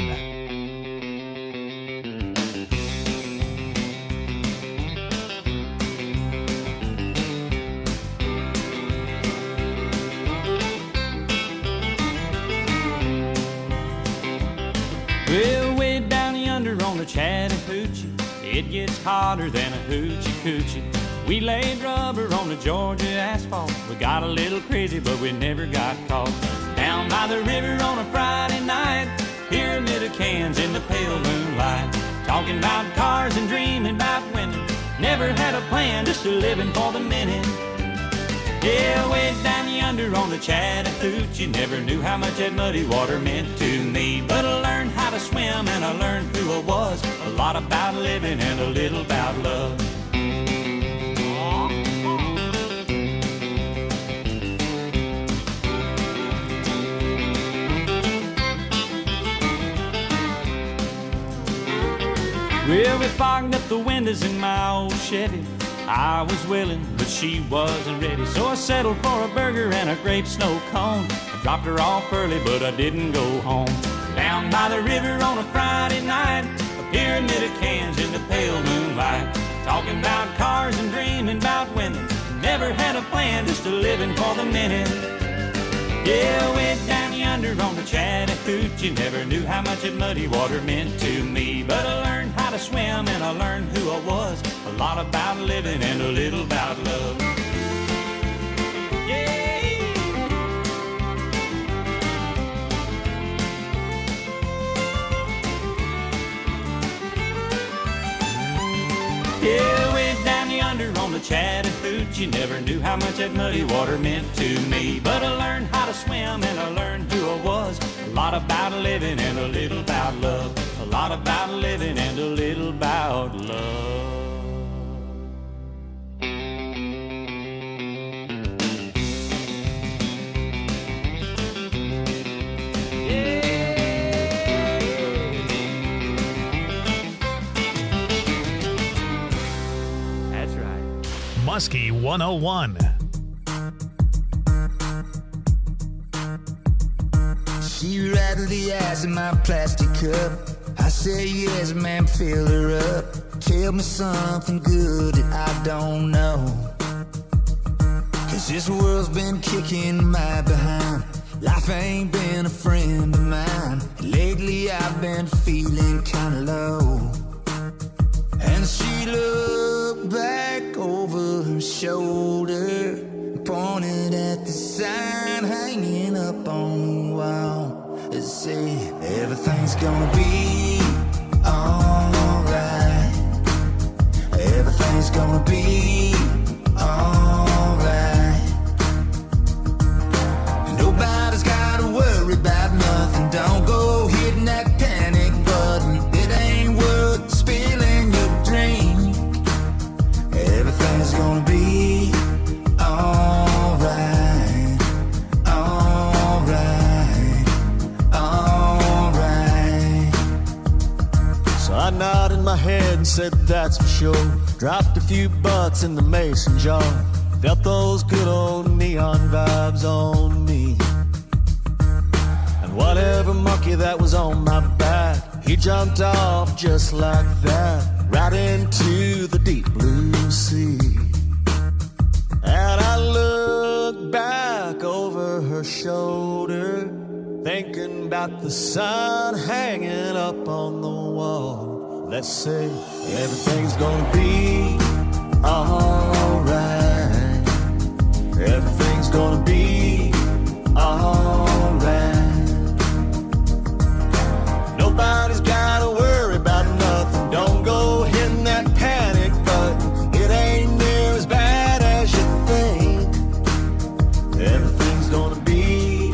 101. Well, way down yonder on the Chattahoochee, it gets hotter than a hoochie coochie. We laid rubber on the Georgia asphalt. We got a little crazy, but we never got caught. Down by the river on a Friday night, pyramid of cans in the pale moonlight. Talking about cars and dreaming about women. Never had a plan, just a living for the minute. Yeah, way down yonder on the Chattahoochee, never knew how much that muddy water meant to me. But I learned how to swim and I learned who I was. A lot about living and a little about love. Well, we fogged up the windows in my old Chevy. I was willing, but she wasn't ready. So I settled for a burger and a grape snow cone. I dropped her off early, but I didn't go home. Down by the river on a Friday night, a pyramid of cans in the pale moonlight. Talking about cars and dreaming about women. Never had a plan, just a living for the minute. Yeah, way down yonder on the Chattahoochee, never knew how much that muddy water meant to me. But I learned how to swim and I learned who I was. A lot about living and a little about love. Yeah. Yeah, way down yonder on the Chattahoochee, never knew how much that muddy water meant to me. But I learned how to swim and I learned who I was. A lot about living and a little about love. A lot about living and a little about love. Muskie 101. She rattled the ice in my plastic cup. I said yes, ma'am, fill her up. Tell me something good that I don't know. 'Cause this world's been kicking my behind. Life ain't been a friend of mine. Lately I've been feeling kinda low. And she looked back over her shoulder, pointed at the sign hanging up on the wall. It said, everything's gonna be alright. Everything's gonna be alright. Nobody's gotta worry about nothing. Don't go hitting that panic button. It ain't worth spilling your drink. Everything's gonna be alright, alright, alright. So I nodded my head and said that's for sure. Dropped a few bucks in the mason jar. Felt those good old neon vibes on me. And whatever monkey that was on my back, he jumped off just like that, right into the deep blue sea. And I looked back over her shoulder, thinking about the sun hanging up on the wall. Let's say everything's gonna be alright. Everything's gonna be alright. Nobody's gotta worry about nothing. Don't go hitting that panic button. It ain't near as bad as you think. Everything's gonna be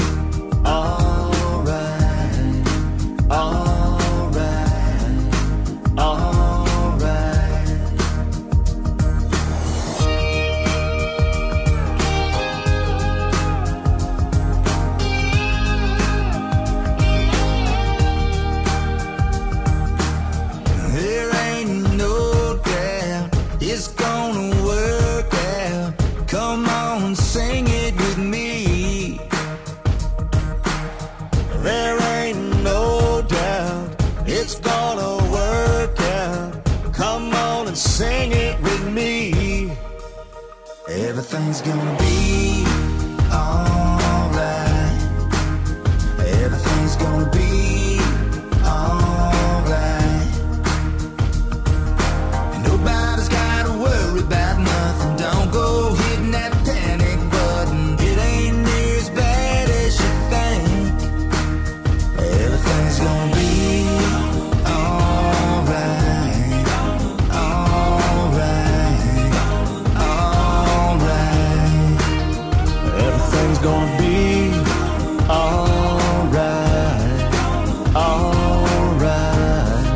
alright, alright, alright. everything's gonna be alright. Everything's gonna be alright. And nobody's gotta worry about nothing. Don't go hitting that panic button. It ain't near as bad as you think. Everything's gonna be alright. Alright. Alright. Everything's gonna be alright. Alright.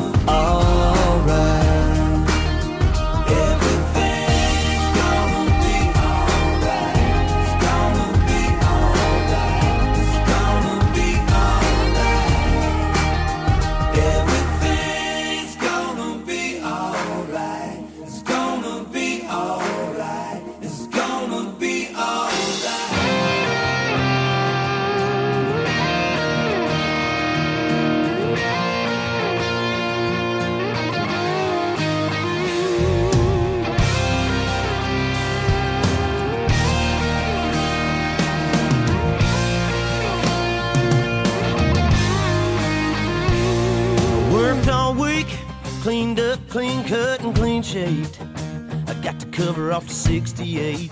Alright. Everything's gonna be alright. It's gonna be alright. It's gonna be alright. Everything's gonna be alright. It's gonna be alright. It's gonna be alright. Worked all week, cleaned up, clean cut, and clean shaved. I got the cover off the 68.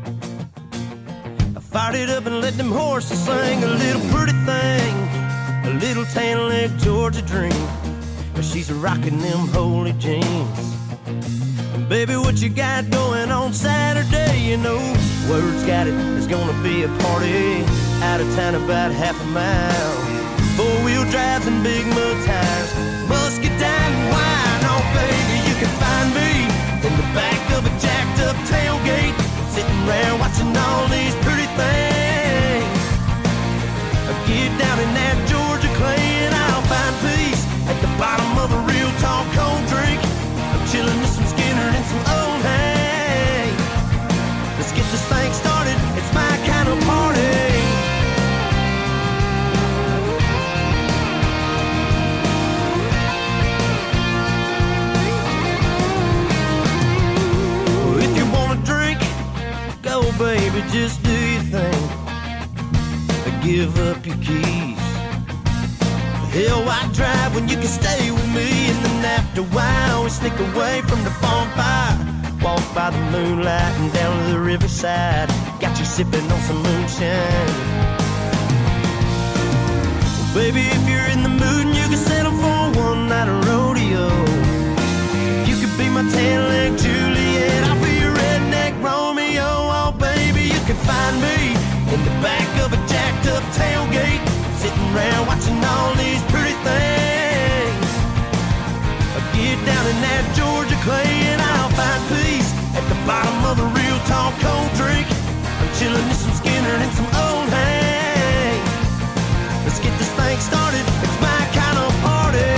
I fired it up and let them horses sing a little pretty thing, a little tan leg Georgia dream. But she's rocking them holy jeans. And baby, what you got going on Saturday? You know, word's got it, there's gonna be a party out of town about half a mile. Four-wheel drives and big mud tires, musket down and wine. Oh baby, you can find me in the back of a jacked up tailgate, sitting around watching all these pretty things. I get down in that Georgia clay and I'll find peace at the bottom of a real tall cold drink. I'm chilling with some Skinner and some old hay. Let's get this thing started, it's my kind of party. If you wanna drink, go baby, just do your thing. Give up your keys. Hell, why drive when you can stay with me? And then after a while, we sneak away from the bonfire, walk by the moonlight and down to the riverside. Got you sipping on some moonshine. Well, baby, if you're in the mood and you can settle for one night of rodeo, you could be my tan-leg Juliet, I'll be your redneck Romeo. Oh baby, you can find me in the back of a jacked up tailgate, sitting around watching all these pretty things. I get down in that Georgia clay and I'll find peace at the bottom of a real tall cold drink. I'm chilling with some Skinner and some old hay. Let's get this thing started, it's my kind of party.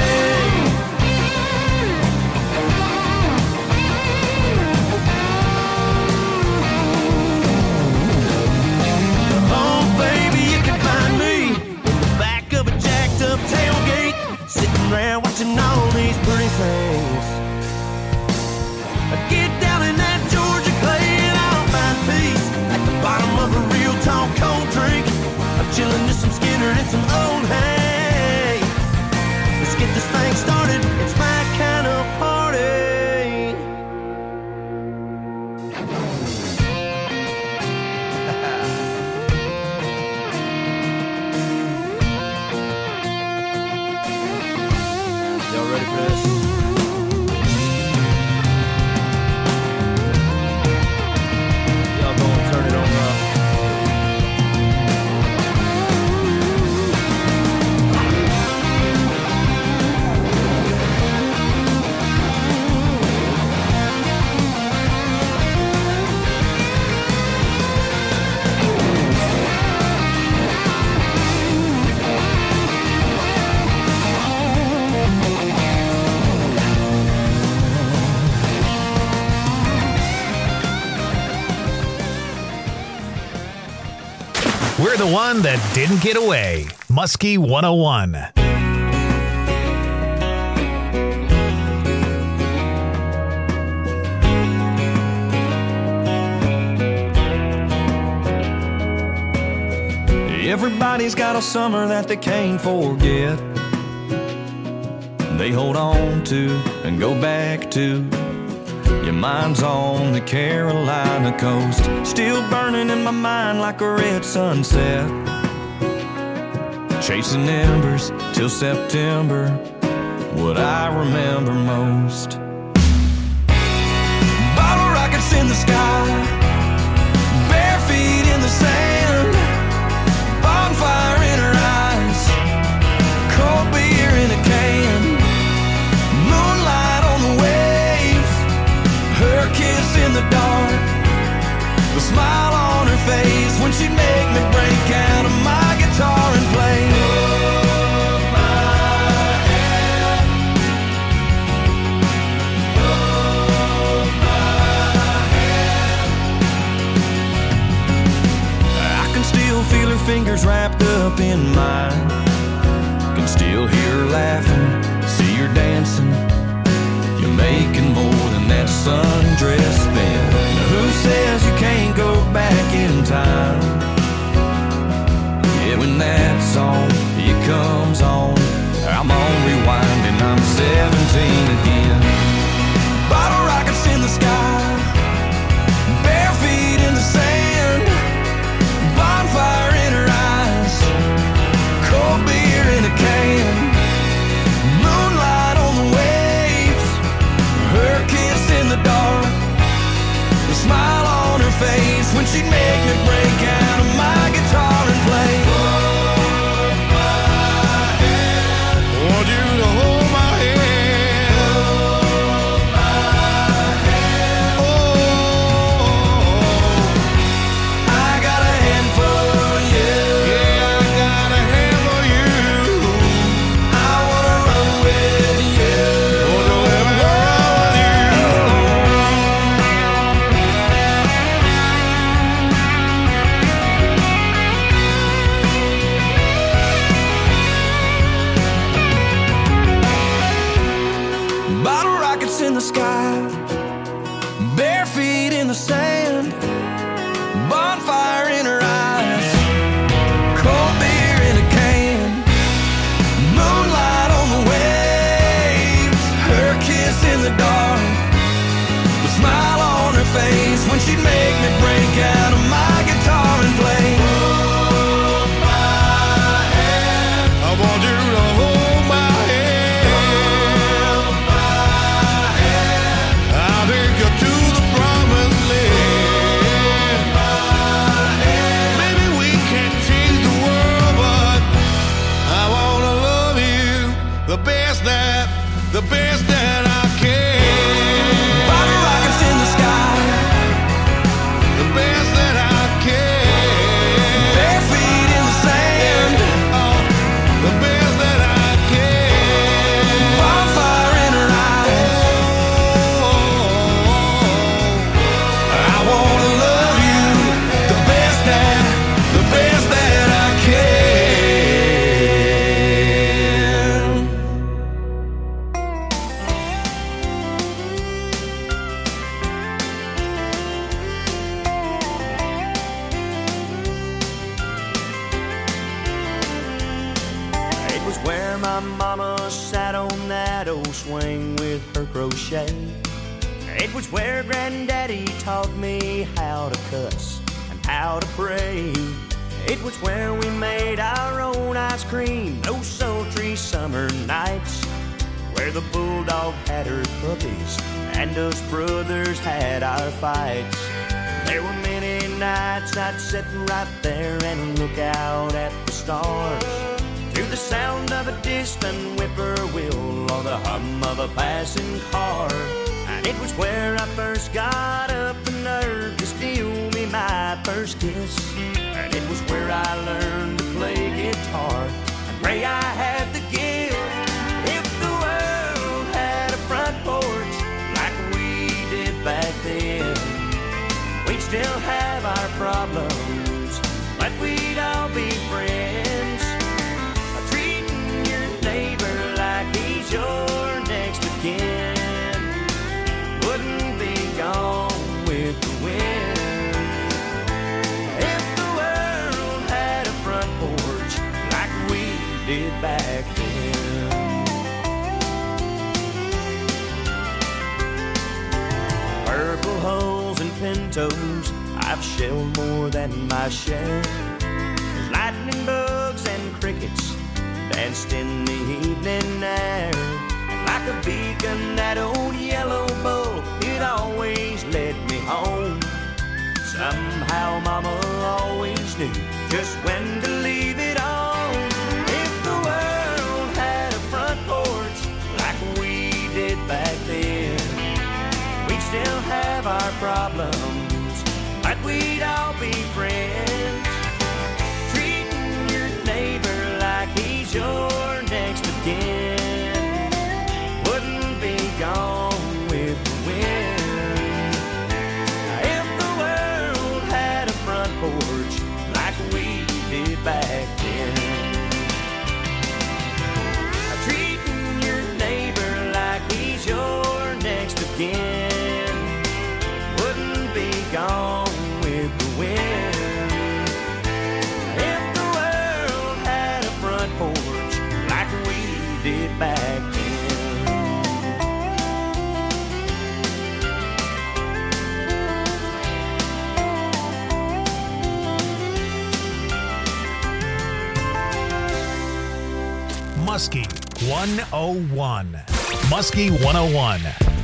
Tailgate, sitting around watching all these pretty things. I get down in that Georgia clay and I'll find peace at the bottom of a real tall cold drink. I'm chilling with some Skinner and some old hay. Let's get this thing started, it's my kind of party. Y'all ready for this? Y'all gonna turn it on up. We're the one that didn't get away. Muskie 101. Everybody's got a summer that they can't forget. They hold on to and go back to. Your mind's on the Carolina coast, still burning in my mind like a red sunset. Chasing embers till September, what I remember most. Bottle rockets in the sky, bare feet in the sand, bonfire in her eyes, cold beer in a can, moonlight on the waves, her kiss in the dark, the smile on her face when she'd make me break out of my guitar and play. Hold my hand, hold my hand. I can still feel her fingers wrapped up in mine, can still hear her laughing, see her dancing. You're making more than that sundress spin. Now who says you can't go back in time? Yeah, when that song, it comes on, I'm on rewind and I'm 17 again. Bottle rockets in the sky, bare feet in the sand, bonfire in her eyes, cold beer in a can, moonlight on the waves, her kiss in the dark, the smile on her face when she'd make me break out of my guitar and play. Hold my hand, want you to hold my hand, hold my hand. Oh, I got a hand for you. Yeah, I got a hand for you. I wanna run with you. Wanna let me run with you. Bottle rockets in the sky, bare feet in the sand, bonfire in her eyes, cold beer in a can, moonlight on the waves, her kiss in the dark, the smile on her face when she'd make me break out of my guitar and play. Hold my hand, I want you to hold my hand, hold my hand. I'll take you to the promised land. Hold my hand. Maybe we can't change the world, but I wanna love you the best that I can. Bottle rockets in the sky, the best that I can. Bare feet in the sand, oh, the best that I can. Bonfire in her eyes, oh, I wanna love you the best that I can. It was where my mama sat on that old swing with her crochet. It was where granddaddy taught me how to cuss and how to pray. It was where we made our own ice cream those sultry summer nights, where the bulldog had her puppies and us brothers had our fights. There were many nights I'd sit right there and look out at the stars, to the sound of a distant whippoorwill or the hum of a passing car. And it was where I first got up the nerve to steal me my first kiss. And it was where I learned to play guitar and pray I had the gift. If the world had a front porch like we did back then, we'd still have our problems, but we'd all be friends. Treating your neighbor like he's your next of kin wouldn't be gone with the wind. If the world had a front porch mosquitoes, I've shelled more than my share. There's lightning bugs and crickets danced in the evening air. And like a beacon, that old yellow bull, it always led me home. Somehow Mama always knew just when to leave it on. If the world had a front porch like we did back then, we'd still have our problems, but we'd all be friends. Treating your neighbor like he's your next of kin wouldn't be gone with the wind. If the world had a front porch like we did back then, treating your neighbor like he's your next of kin wouldn't be gone with the wind. If the world had a front porch like we did back then. Muskie 101. Muskie 101.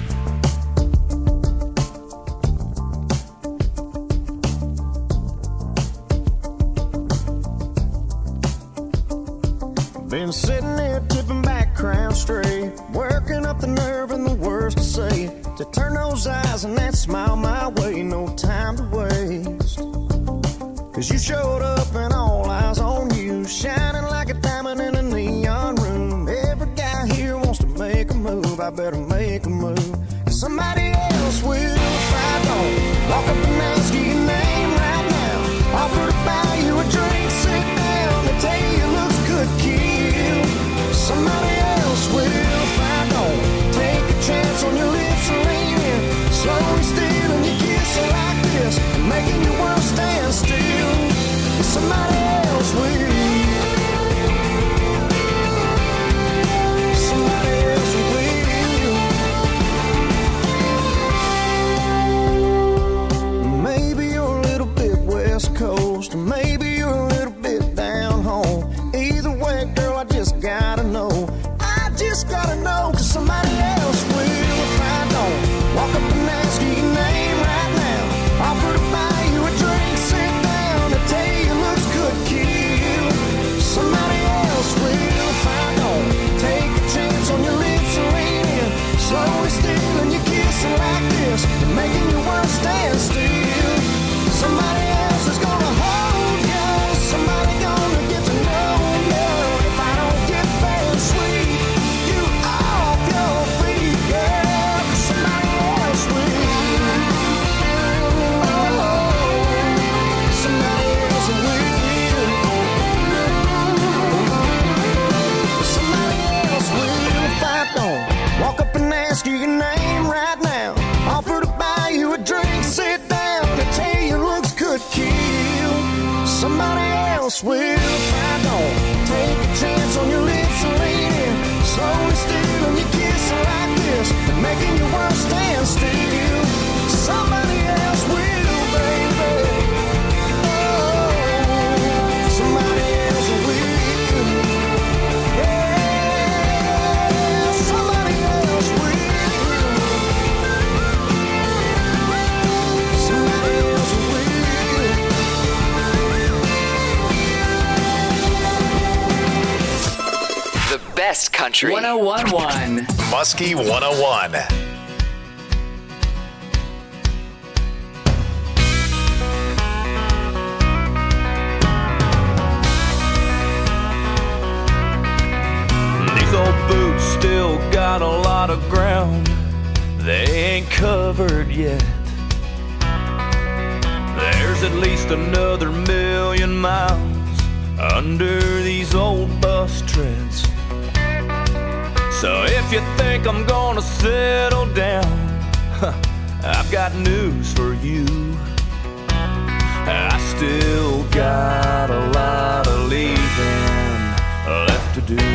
Been sitting there tipping back, crown straight, working up the nerve and the words to say, to turn those eyes and that smile my way, no time to waste. Cause you showed up and all eyes on you, shining like a diamond in a neon room. Every guy here wants to make a move, I better make a move, cause somebody else will if I don't. Walk up and ask you your name right now, offer to buy you a drink, sit down, they tell you looks good, kill. Somebody else will if I don't. Take a chance on your lips and lean in, slowly stealing your kiss like this, and making your world stand still. Somebody else will. Somebody else will. Maybe you're a little bit West Coast, or maybe you're a little bit down home. Either way, girl, I just gotta know. I just gotta know, cause somebody else will if I don't. Walk up and ask you your name right now, offer to buy you a drink, sit down, and tell you looks good, kill. Somebody else will if I don't. Take a chance on your lips and lean in, slowly stealing your kissing like this, and making your world stand still. Somebody else is gonna hold you, somebody gonna get to know you. If I don't get very sweet, you off your feet, girl, somebody else will. Somebody else will. Somebody else will if I don't. Walk up and ask you your name right now, offer to buy you a drink, sit down, and tell you looks good, kill. Somebody else will if I don't. Take a chance on your lips and lean in, slowly stealing your kiss like this, and making your world stand still. Somebody else will, baby. Oh, somebody else will. Yeah, somebody else will. Somebody else will. The best country. 1011. Muskie 101. These old boots still got a lot of ground they ain't covered yet. There's at least another 1,000,000 miles under these old bus treads. So if you think I'm gonna settle down, I've got news for you. I still got a lot of leaving left to do.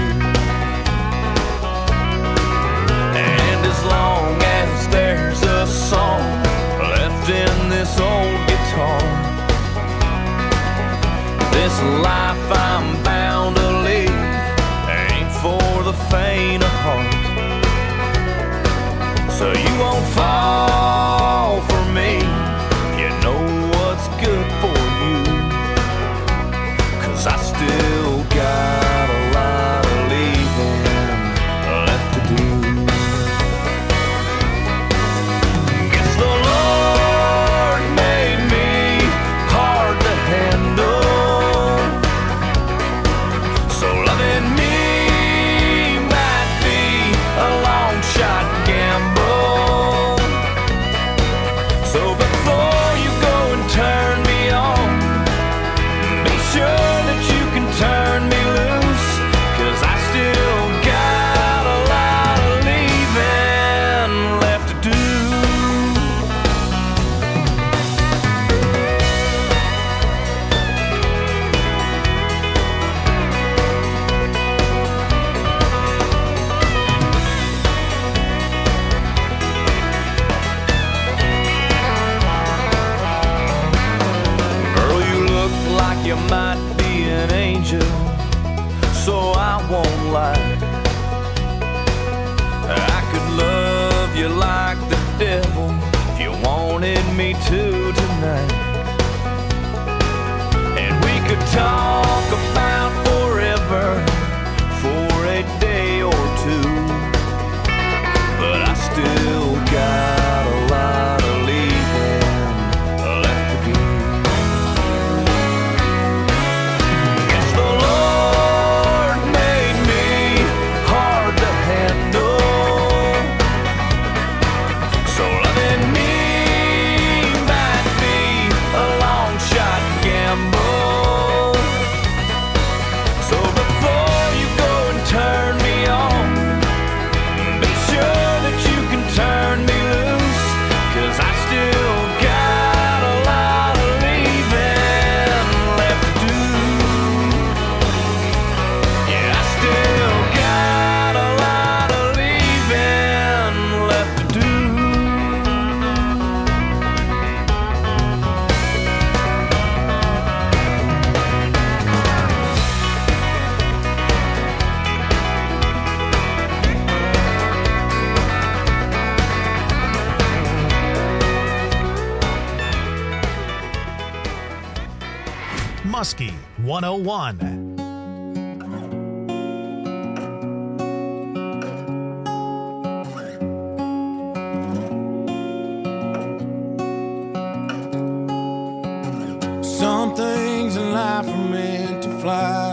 And as long as there's a song left in this old This life I'm bound to live ain't for the faint of heart. So you won't fall for me, you know what's good for you. 'Cause I still got a lot of leaving left to do. Guess the Lord made me hard to handle, so loving me might be a long shot gamble. So before you go and turn me on, be sure that you can turn me loose, 'cause I still got a lot of leaving left to do. Girl, you look like you might be an angel, so I won't lie. I could love you like the devil if you wanted me to tonight. And we could talk about forever for a day or two, but I still got a lot of leaving left to do. Guess the Lord made me hard to handle, so loving me might be a long shot gamble. So before you go and turn me on, be sure that you can turn me loose, 'cause I still got a lot of leaving left to do. Yeah, I still got a lot of leaving left to do. Muskie 101. Some things in life are meant to fly,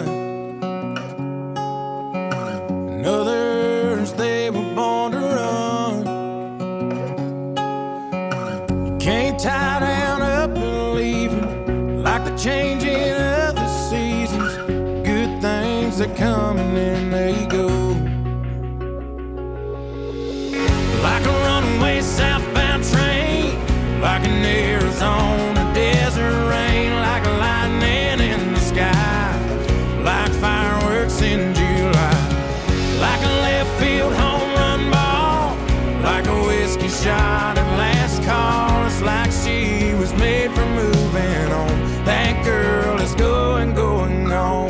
and others they were born to run. You can't tie down up and leave it, like the changing of the seasons. Good things that come and then they go, like a runaway southbound train, like an Arizona desert rain, like lightning in the sky, like fireworks in July, like a left field home run ball, like a whiskey shot at last call. It's like she was made for moving on. That girl is going, going on.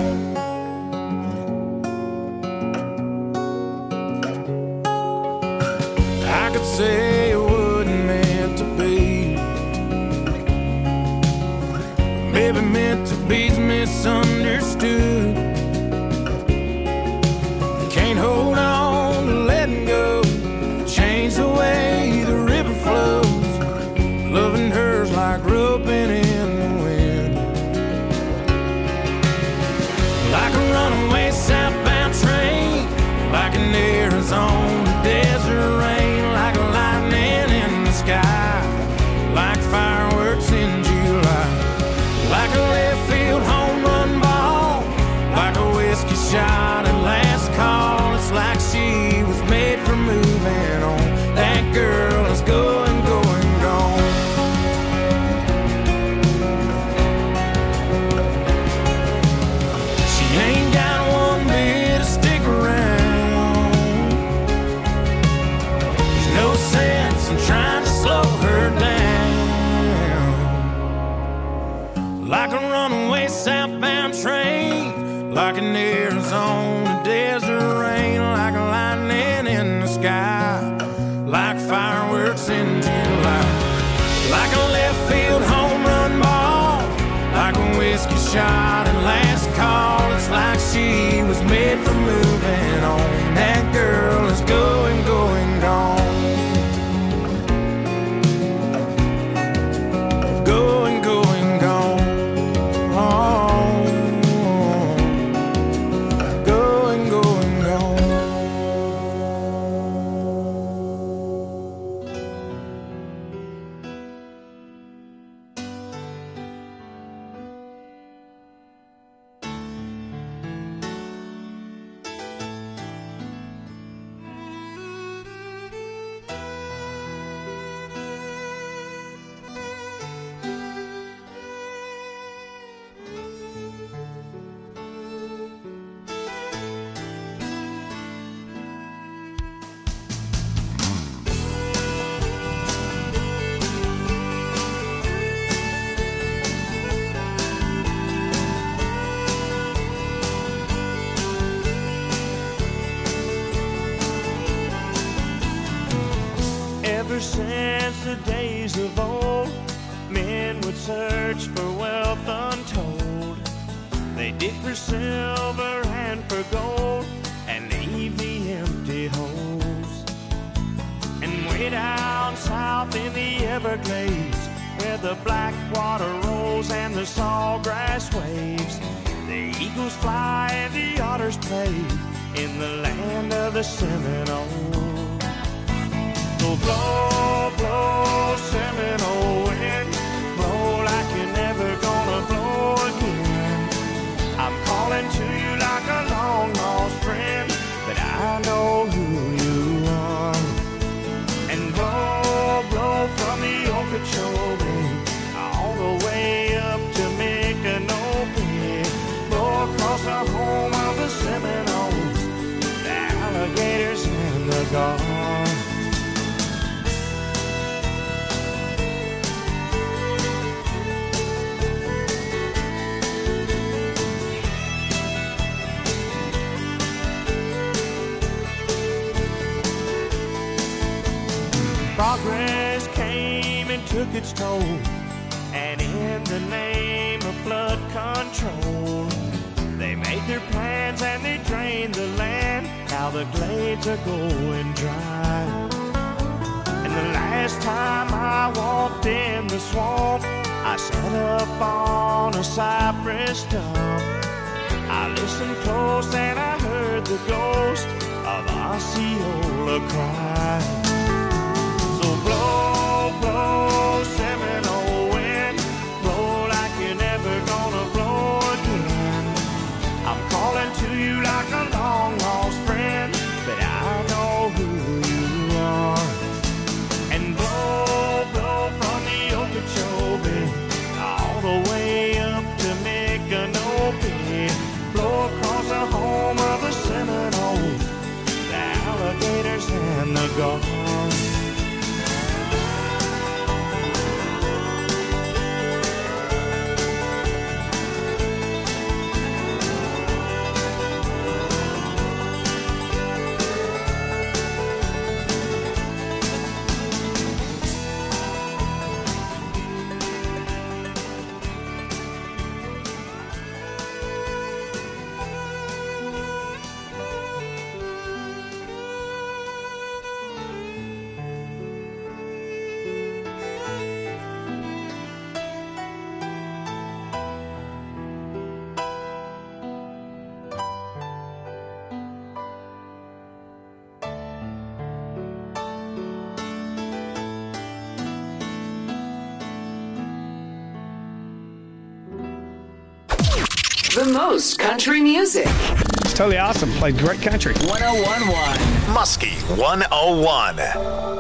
I could say it wasn't meant to be, maybe meant to be's misunderstood. Can't hold on to letting go, change the way the river flows. Loving her's like roping in the wind, like a runaway southbound train, like an Arizona desert rain, like lightning in the sky, like fireworks in July, like a left field home run ball, like a whiskey shot at last call. It's like she was made for moving on. That girl is going, going, gone. She ain't got one bit to stick around. since the days of old, men would search for wealth untold. They dig for silver and for gold and leave the empty holes. And way down south in the Everglades, where the black water rolls and the sawgrass waves, the eagles fly and the otters play in the land of the Seminoles. So blow, blow, Seminole wind, blow like you're never gonna blow again. I'm calling to you like a long lost friend, but I know who you are. And blow, blow from the Okeechobee all the way up to Micanopy, blow across the home of the Seminoles, the alligators and the gulls. Progress came and took its toll, and in the name of flood control, they made their plans and they drained the land. Now the glades are going dry. And the last time I walked in the swamp, I sat up on a cypress stump. I listened close and I heard the ghost of Osceola cry. Blow, blow, Seminole wind, blow like you're never gonna blow again. I'm calling to you like a long lost friend, but I know who you are. And blow, blow from the Okeechobee all the way up to Micanopy, blow across the home of the Seminoles, the alligators and the gulls. The most country music. It's totally awesome. Played great country. 1011. Muskie 101.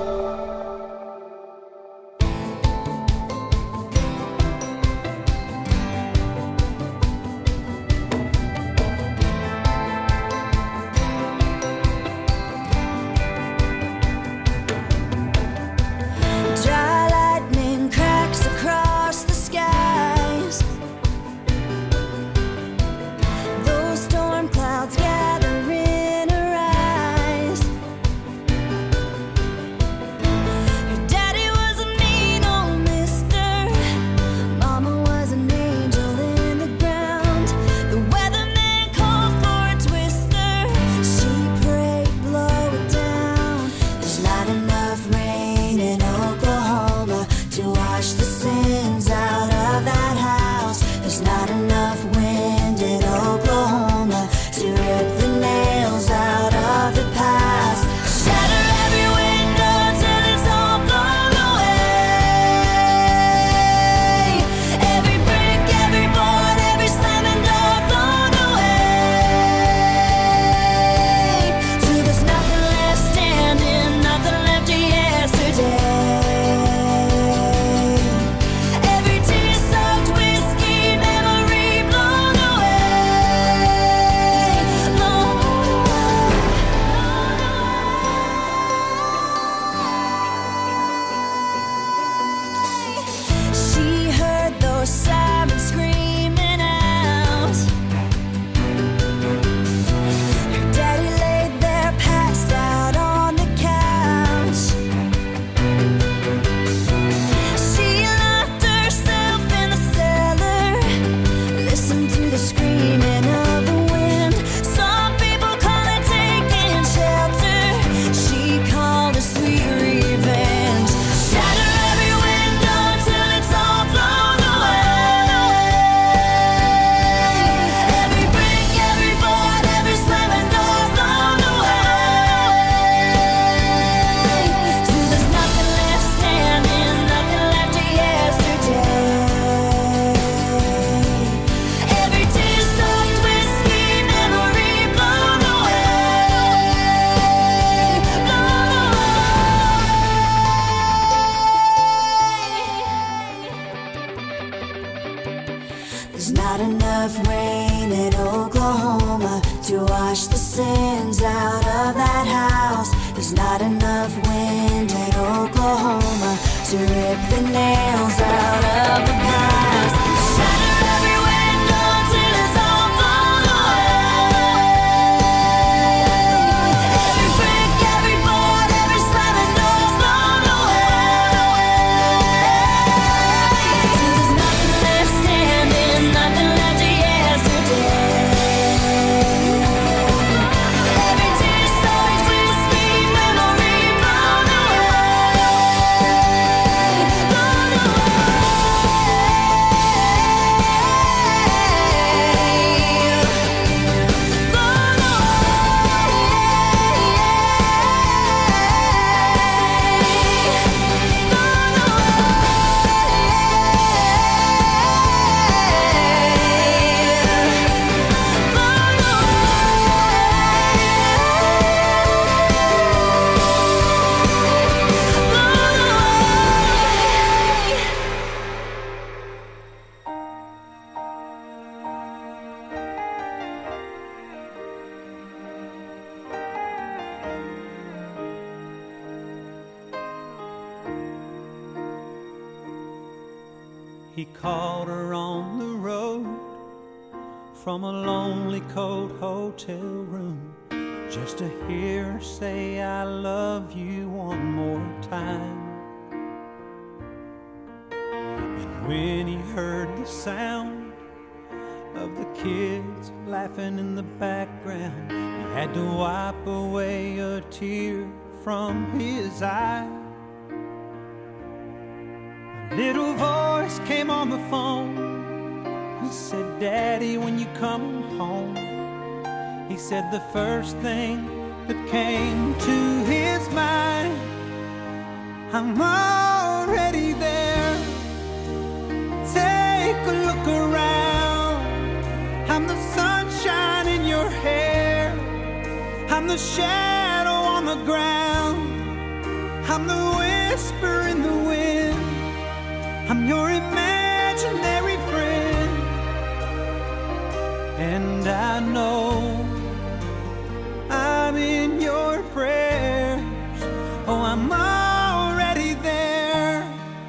There's not enough wind in Oklahoma to rip the nails out of the past. Shatter every window till it's all blown away. Every brick, every board, every slamming door blown away. Till there's nothing left standing, nothing left of yesterday. Every tear so sweet, sweet memory blown away. Blown He called her on the road from a lonely, cold hotel room just to hear her say, I love you one more time. And when he heard the sound of the kids laughing in the background, he had to wipe away a tear from his eye. A little voice came on the phone. He said, Daddy, when you come home. He said the first thing that came to his mind, I'm already there. Take a look around. I'm the sunshine in your hair. I'm the shadow on the ground. I'm the whisper in the wind. I'm your imaginary friend. And I know I'm in your prayers. Oh, I'm already there.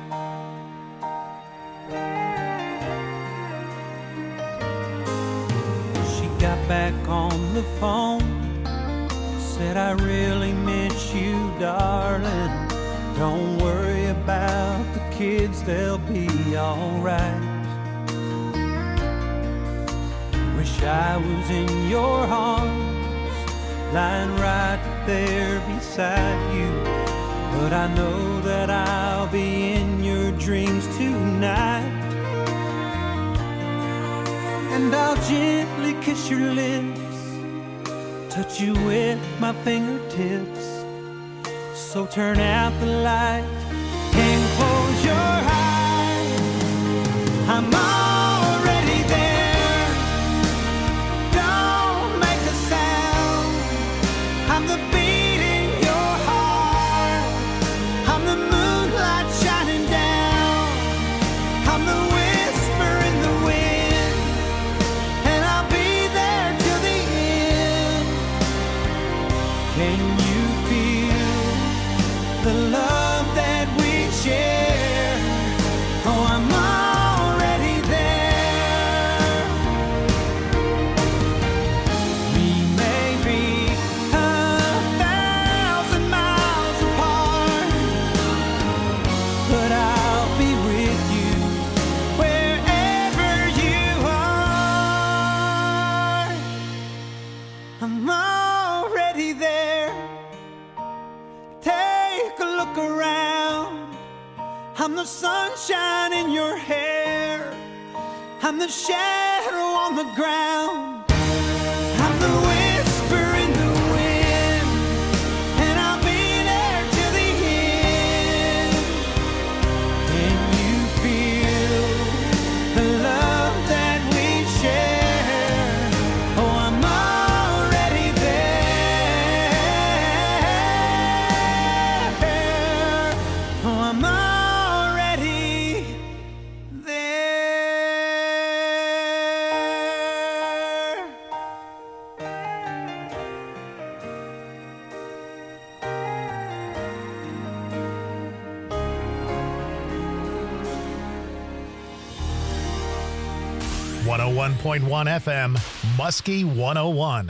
She got back on the phone, said, I really miss you, darling. Don't worry about the kids, they'll be alright. Wish I was in your arms, lying right there beside you. But I know that I'll be in your dreams tonight. And I'll gently kiss your lips, touch you with my fingertips. So turn out the light and close your eyes. I'm already there. Don't make a sound. I'm the beat in your heart. I'm the moonlight shining down. I'm the whisper in the wind. And I'll be there till the end. Can you feel the love that we share? Oh, I'm already there. We may be 1,000 miles apart, but I'll be with you wherever you are. I'm already there. Take a look around. I'm the sunshine in your hair. I'm the shadow on the ground. I'm the whisper in the wind. And I'll be there till the end. Can you feel the love that we share? Oh, I'm already there. Oh, I'm already there. 101.1 FM, Muskie 101.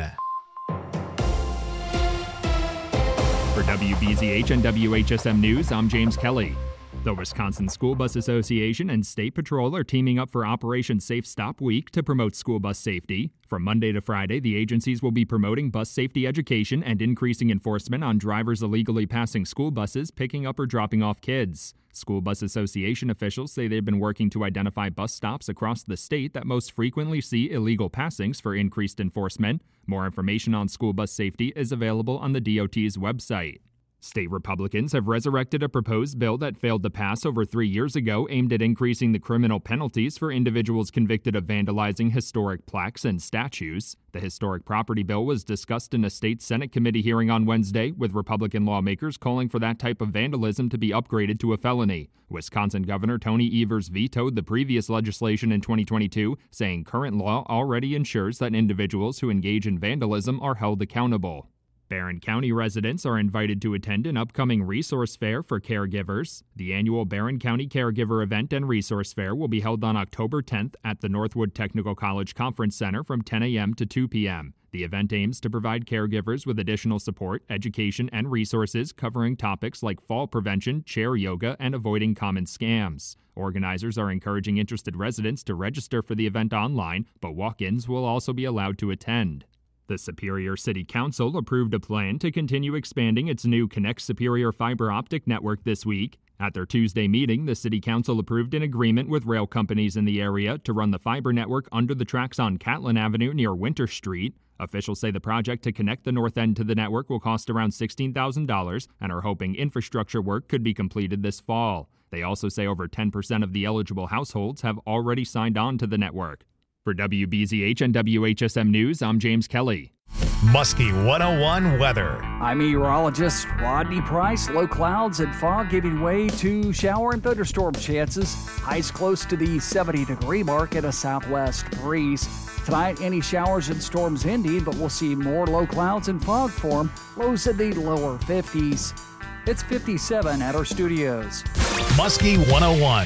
For WBZH and WHSM News, I'm James Kelly. The Wisconsin School Bus Association and State Patrol are teaming up for Operation Safe Stop Week to promote school bus safety. From Monday to Friday, the agencies will be promoting bus safety education and increasing enforcement on drivers illegally passing school buses, picking up or dropping off kids. School Bus Association officials say they've been working to identify bus stops across the state that most frequently see illegal passings for increased enforcement. More information on school bus safety is available on the DOT's website. State Republicans have resurrected a proposed bill that failed to pass over 3 years ago aimed at increasing the criminal penalties for individuals convicted of vandalizing historic plaques and statues. The historic property bill was discussed in a state Senate committee hearing on Wednesday, with Republican lawmakers calling for that type of vandalism to be upgraded to a felony. Wisconsin Governor Tony Evers vetoed the previous legislation in 2022, saying current law already ensures that individuals who engage in vandalism are held accountable. Barron County residents are invited to attend an upcoming resource fair for caregivers. The annual Barron County Caregiver Event and Resource Fair will be held on October 10th at the Northwood Technical College Conference Center from 10 a.m. to 2 p.m. The event aims to provide caregivers with additional support, education, and resources covering topics like fall prevention, chair yoga, and avoiding common scams. Organizers are encouraging interested residents to register for the event online, but walk-ins will also be allowed to attend. The Superior City Council approved a plan to continue expanding its new Connect Superior fiber optic network this week. At their Tuesday meeting, the City Council approved an agreement with rail companies in the area to run the fiber network under the tracks on Catlin Avenue near Winter Street. Officials say the project to connect the north end to the network will cost around $16,000 and are hoping infrastructure work could be completed this fall. They also say over 10% of the eligible households have already signed on to the network. For WBZH and WHSM News, I'm James Kelly. Muskie 101 weather. I'm meteorologist Rodney Price. Low clouds and fog giving way to shower and thunderstorm chances. Highs close to the 70-degree mark and a southwest breeze. Tonight, any showers and storms ending, but we'll see more low clouds and fog form. Lows in the lower 50s. It's 57 at our studios. Muskie 101.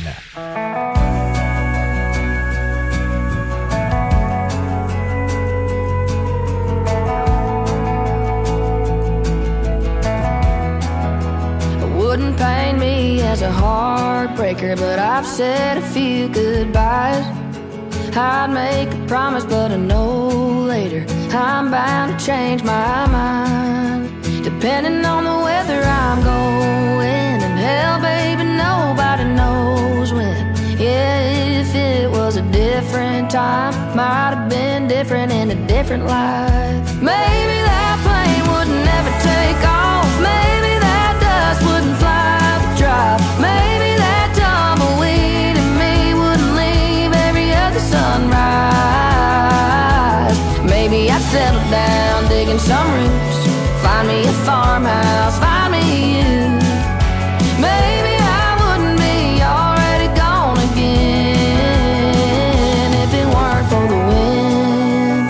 Wouldn't paint me as a heartbreaker, but I've said a few goodbyes. I'd make a promise, but I know later I'm bound to change my mind. Depending on the weather I'm going, and hell, baby, nobody knows when. Yeah, if it was a different time, might have been different in a different life. Maybe that plane would never take off. Maybe that dust wouldn't fly the drop. Maybe that tumbleweed in me wouldn't leave every other sunrise. Maybe I'd settle down digging some roots, find me a farmhouse, find me you. Maybe I wouldn't be already gone again if it weren't for the wind.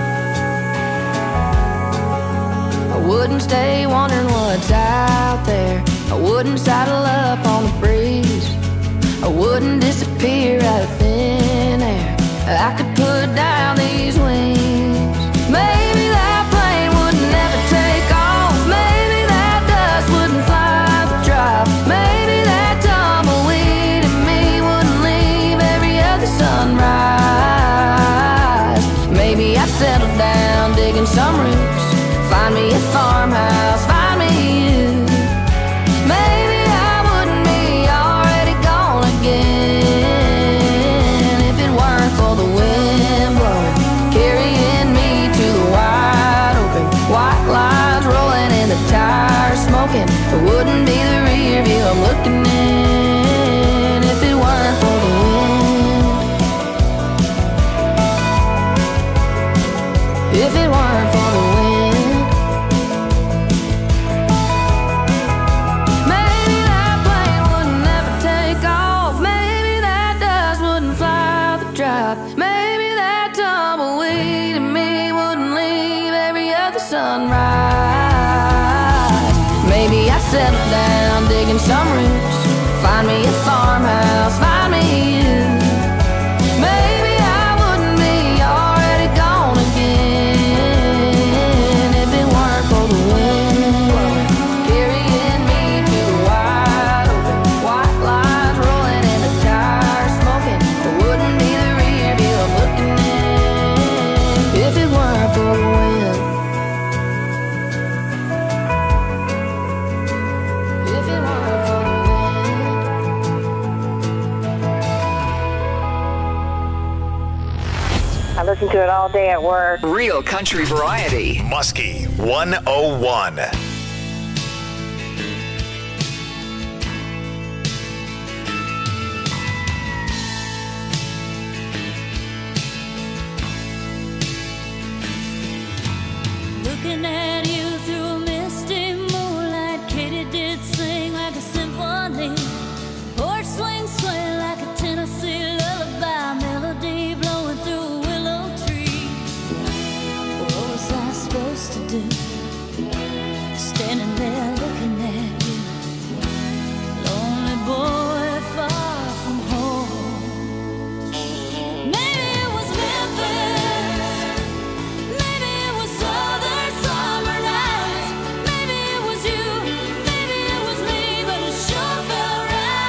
I wouldn't stay wondering what's out there. I wouldn't saddle up on the breeze. I wouldn't disappear out of thin air. I could put down these wings. Maybe that plane would never take off. Maybe that dust wouldn't fly the drop. Maybe that tumbleweed in me wouldn't leave every other sunrise. Maybe I'd settle down digging some roots, find me a farmhouse, find me you. Maybe I wouldn't be already gone again if it weren't for the wind blowing, carrying me to the wide open. White lines rolling and the tires smoking. It wouldn't be the rear view I'm looking in if it weren't for the wind. If it weren't for the wind. Maybe that plane would never take off. Maybe that dust wouldn't fly the drop. Maybe that tumbleweed in me wouldn't leave every other sunrise. Maybe I'd settle down digging some roots, find me a farmhouse, find me you. Maybe I wouldn't listen to it all day at work. Real country variety. Muskie 101. Looking at you through a misty moonlight, Katie did sing like a symphony. Porch swing sway like a Tennessee lullaby, melody blowing through a willow tree. What was I supposed to do? Standing there looking at you, lonely boy far from home. Maybe it was Memphis, maybe it was southern summer nights, maybe it was you, maybe it was me, but it sure felt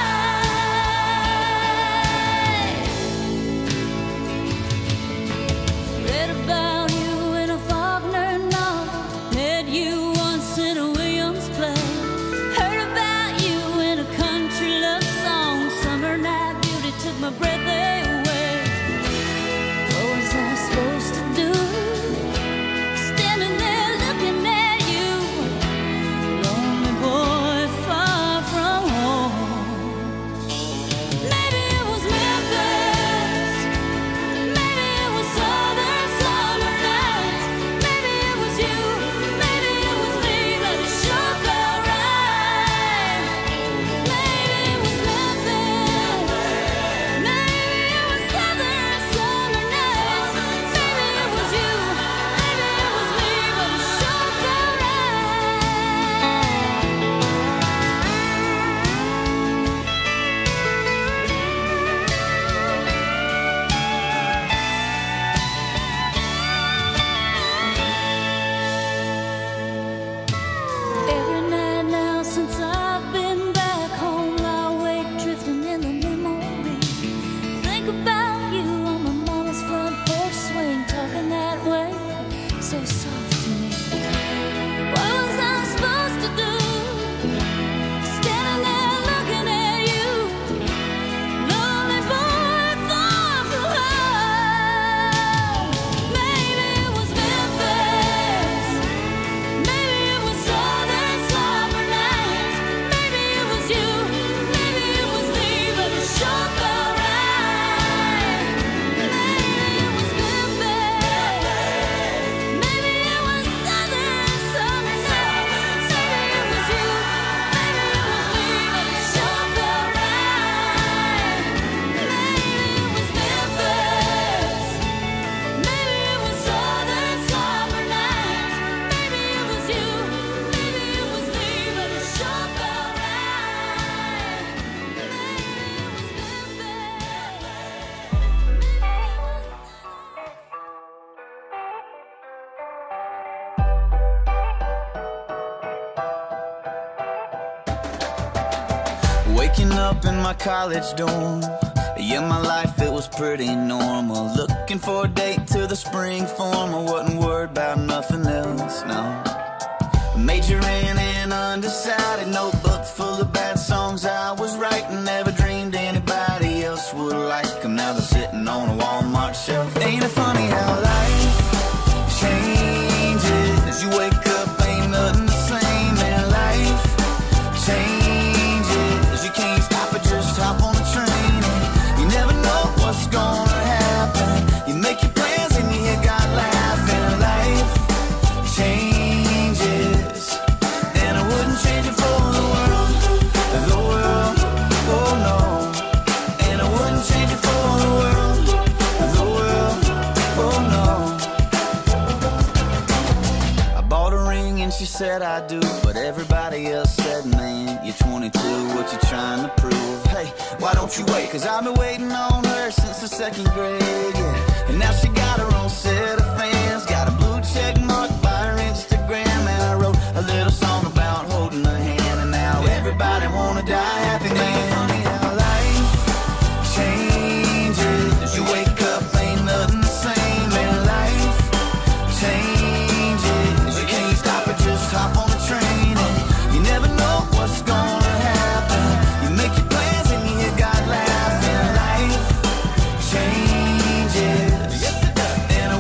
right. Read about you in a Faulkner novel, met you once in a Williams play, heard about you in a country love song, summer night beauty took my breath away. What was I supposed to do? Standing there looking at you, lonely boy far from home. Maybe it was Memphis, maybe it was southern summer nights, maybe it was you, maybe it was me, but it sure felt right. Maybe it was Memphis, maybe it was southern summer nights, maybe it was you, maybe it was me, but it sure felt Every night now since I've been back home, I wake drifting in the memory. Think about you on my mama's front porch swing, talking that way, so soft to me. What was I supposed to do? Standing there looking at you, lonely boy far from home. Maybe it was Memphis, maybe it was southern summer nights, maybe it was you, maybe it was me, but it sure felt right. Maybe it was Memphis, maybe it was southern summer nights, maybe it was you, maybe it was me, but it sure felt right. Maybe it was Memphis, maybe it was southern summer nights, maybe it was you, maybe it was me, but it sure felt right. Waking up in my college dorm. Yeah, my life, it was pretty normal. Looking for a date to the spring form. I wasn't worried about nothing else, no. Majoring in undecided, notebook full of bad songs I was writing. Never dreamed anybody else would like them. Now they're sitting on a Walmart shelf. Ain't it funny how life changes? You wake up, ain't nothing the same. And life changes. You can't stop it, just hop on the train. And you never know what's gonna happen. You make your plans and you hear God laughing. Life changes, and I wouldn't change it for the world, oh no. And I wouldn't change it for the world, oh no. I bought a ring and she said I do, but everybody else said, man, you're 22, what you trying to prove? Hey, why don't you wait? Cause I've been waiting on her since the second grade, yeah. And now she got her own set of fans, got a blue check mark by her Instagram. And I wrote a little song about holding her hand, and now everybody wanna die happy, man. Funny how life changes. You wake up, ain't nothing the same. And life changes. You can't stop it, just hop on the train. And you never know what's gonna happen. You make your plans and you hear God laughing. Life changes, and I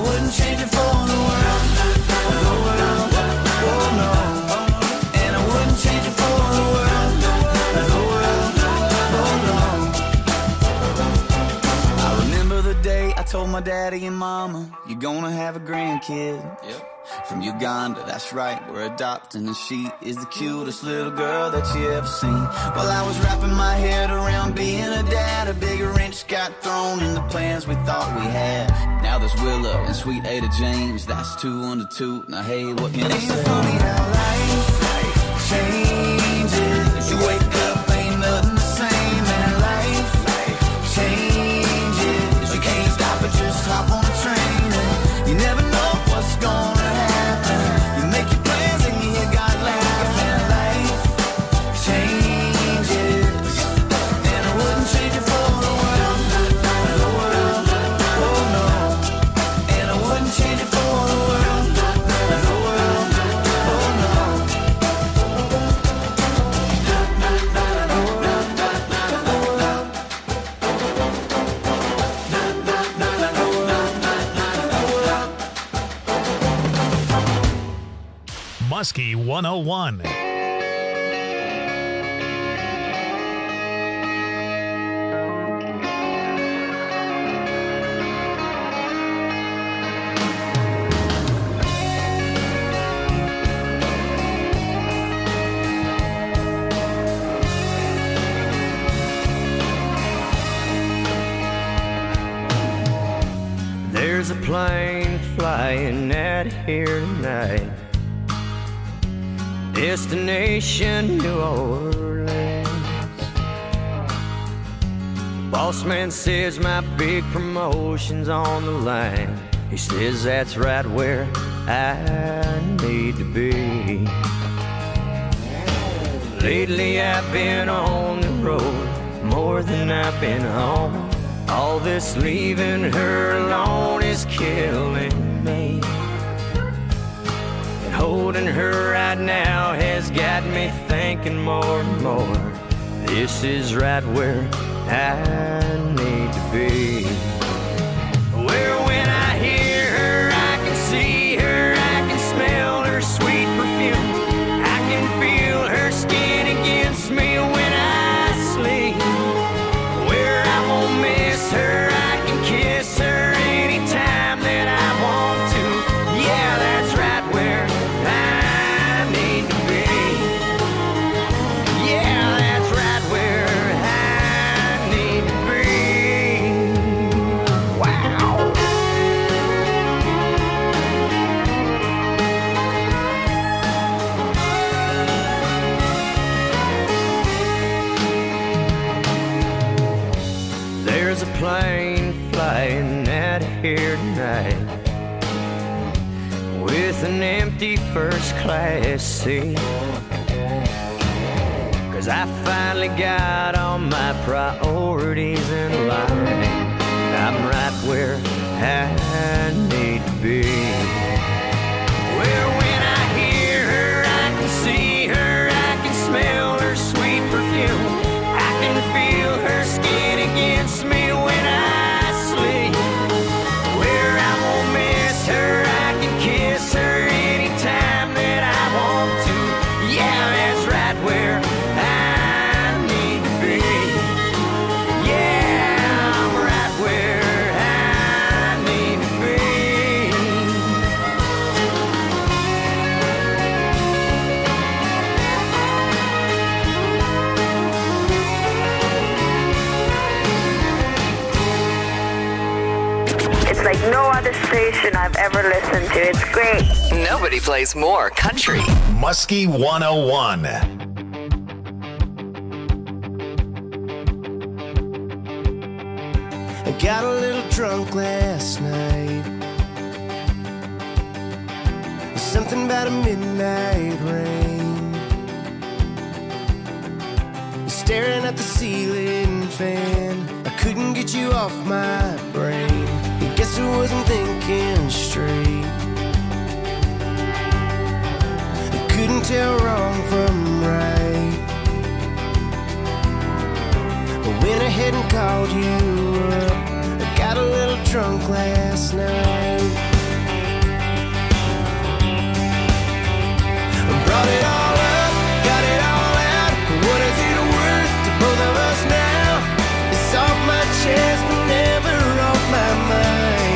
my daddy and mama, you're gonna have a grandkid. Yep. From Uganda, that's right, we're adopting, and she is the cutest little girl that you ever seen. While I was wrapping my head around being a dad, a bigger wrench got thrown in the plans we thought we had. Now there's Willow and sweet Ada James, that's 2 under 2. Now hey, what can I say? Ain't it funny how life changes? You wake up, ain't nothing the same, and life changes. You can't stop it, just hop on the train, and you never know what's gonna happen. You make your plans and you hear God laugh, and life changes. And I wouldn't change it for the world, oh no. And I wouldn't change it for the world, oh no. Muskie 101. There's a plane flying out here tonight. Destination New Orleans. Boss man says my big promotion's on the line. He says that's right where I need to be. Lately I've been on the road more than I've been home. All this leaving her alone is killing me. And holding her right now has got me thinking more and more. This is right where I need to be. Where when I hear her, I can see her, I can smell her sweet perfume. I can feel her skin against me when I sleep. Where I won't miss her, I can kiss her anytime that I want to. Yeah, that's right where I need to be. Yeah, that's right where I need to be. Wow. There's a plane flying out of here tonight with an empty first class seat. 'Cause I finally got all my priorities in line. I'm right where I need to be. Where when I hear her, I can see her, I can smell her sweet perfume. I can feel her skin against me when I sleep. Where I won't miss her, I can kiss her anytime that I want to. Yeah, that's right where I need to be. Yeah, I'm right where I need to be. It's like no other station I've ever listened to. It's great. Nobody plays more country. Muskie 101. I got a little drunk last night. Something about a midnight rain. Staring at the ceiling fan, I couldn't get you off my brain. I guess I wasn't thinking straight. I couldn't tell wrong from right. I went ahead and called you up. I got a little drunk last night. I brought it all up, got it all out. What is it worth to both of us now? It's off my chest but never off my mind.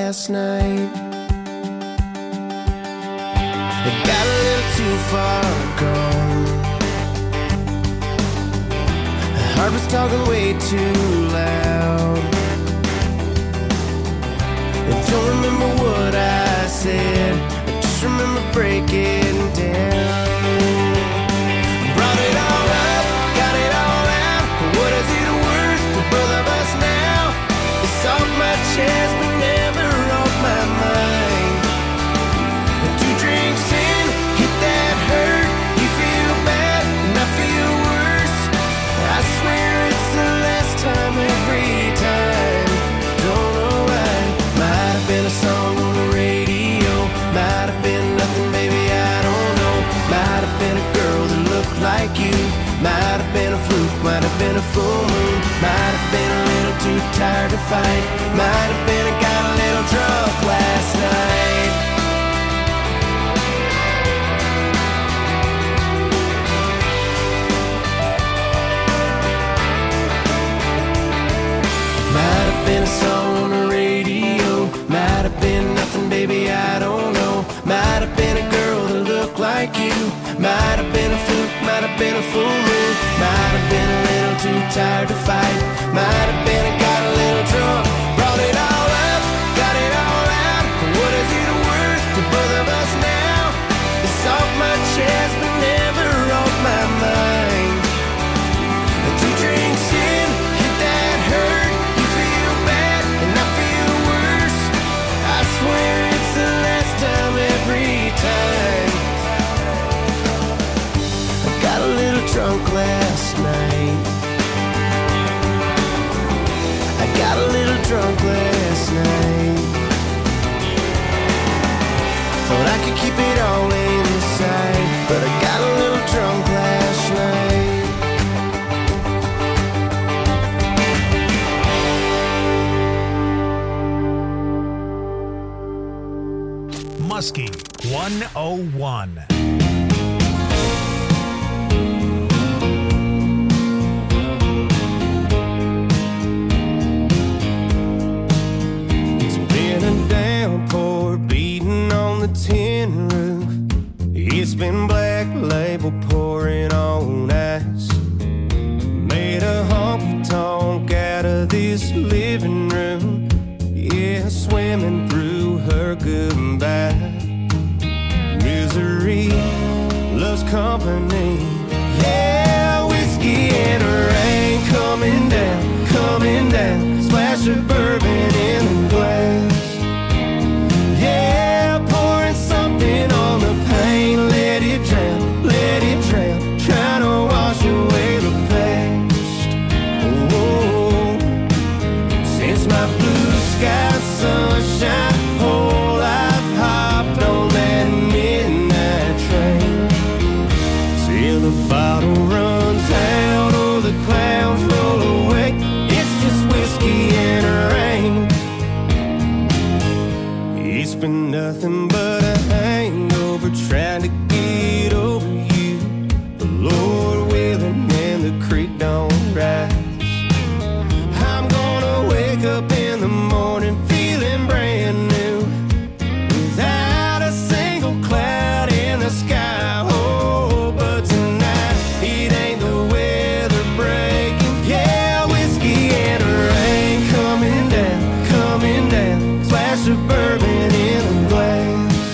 last night. It got a little too far gone. Her heart was talking way too loud. I don't remember what I said, I just remember breaking down. Brought it all up, got it all out. What is it worth to both of us now? It's off my chest but never off my mind. 2 drinks in, hit that hurt. You feel bad and I feel worse. I swear it's the last time every time. Don't know why. Might have been a song on the radio, might have been nothing, baby, I don't know. Might have been a girl that looked like you, might have been a fluke, might have been a full moon, might have been a little too tired to fight, might have been I got a little drunk last night. Might have been a song on the radio, might have been nothing, baby, I don't know. Might have been a girl that looked like you, might have been a fluke, might have been a full moon, might have been a little too tired to fight, might have been I got a little drunk. Brought it all up, got it all out. What is it worth to both of us now? It's off my chest but never off my mind. 2 drinks in, hit that hurt. You feel bad and I feel worse. I swear it's the last time every time. I got a little drunk last night. I got a little drunk last night. Thought I could keep it all inside, but I got a little drunk last night. Muskie 101. A downpour beating on the tin roof. It's been Black Label pouring on ice. Made a honky-tonk out of this living room. Yeah, swimming through her goodbye. Misery loves company. Yeah, whiskey and rain coming down, coming down. Splash of bourbon in the glass. Yeah, pouring something on the pain. Let it drown, let it drown. Trying to wash away the past. Oh, since my blue sky sunshine, whole life hopped on that midnight train. Till the bottle runs out or the clouds roll away. It's just whiskey and rain. It's been nothing but a hangover trying to get over you. The Lord willing and the creek don't rise. I'm gonna wake up in the morning feeling brand new, without a single cloud in the sky. Oh, but tonight it ain't the weather breaking. Yeah, whiskey and rain coming down, coming down. Splash of bourbon in the glass.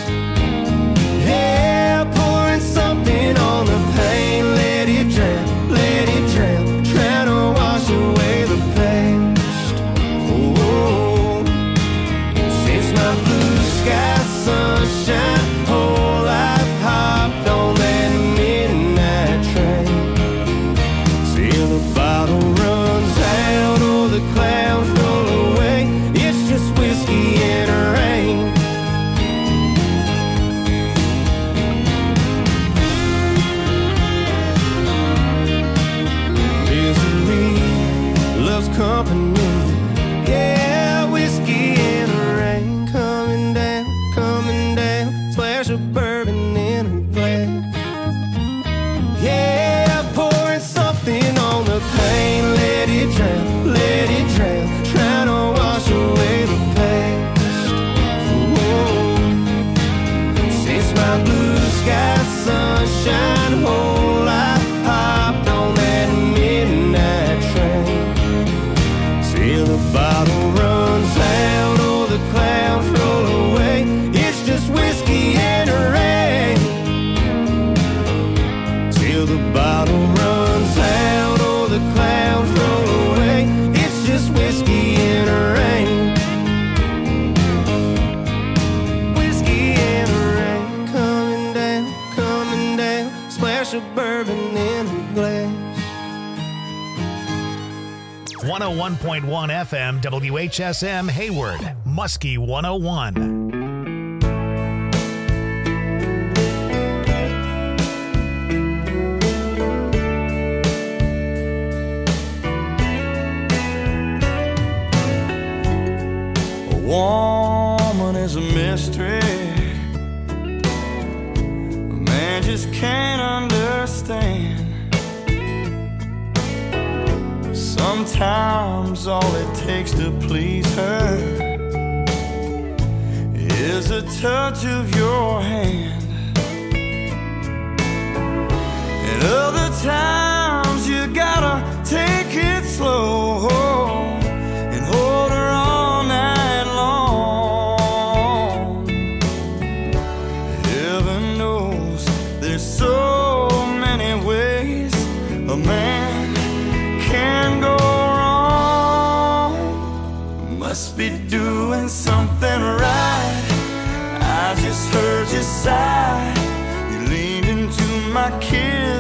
101.1 FM, WHSM Hayward, Muskie 101. Woman is a mystery a man just can't understand. Sometimes all it takes to please her is a touch of your hand. And other times you gotta take it slow and hold her all night long. Heaven knows there's so many ways a man can go wrong. Must be doing something right. I just heard you sigh. You leaned into my kiss